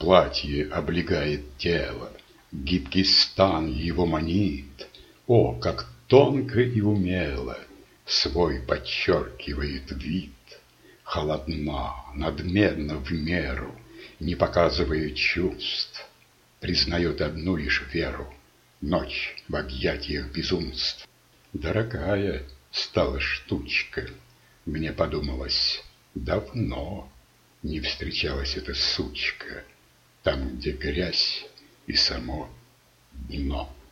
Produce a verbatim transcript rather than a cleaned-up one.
платье облегает тело, гибкий стан его манит. О, как тонко и умело свой подчеркивает вид! Холодна, надменна в меру, не показывая чувств, признает одну лишь веру — ночь в объятиях безумств. Дорогая стала штучка, мне подумалось, давно не встречалась эта сучка там, где грязь и само дно.